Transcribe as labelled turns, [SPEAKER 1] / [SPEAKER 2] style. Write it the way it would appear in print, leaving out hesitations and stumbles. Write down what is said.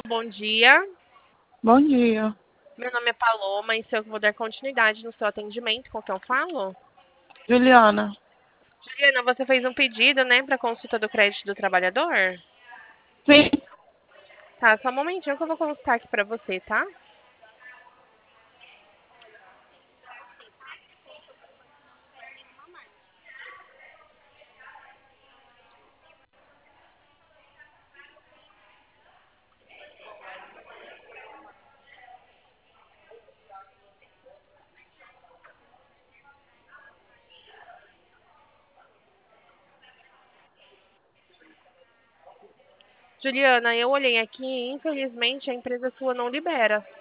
[SPEAKER 1] Bom dia,
[SPEAKER 2] Bom dia,
[SPEAKER 1] meu nome é Paloma e se eu vou dar continuidade no seu atendimento, com quem eu falo?
[SPEAKER 2] Juliana.
[SPEAKER 1] Juliana, você fez um pedido, né, para consulta do crédito do trabalhador?
[SPEAKER 2] Sim,
[SPEAKER 1] Tá, só um momentinho que eu vou consultar aqui para você, tá? Juliana, eu olhei aqui e infelizmente a empresa sua não libera.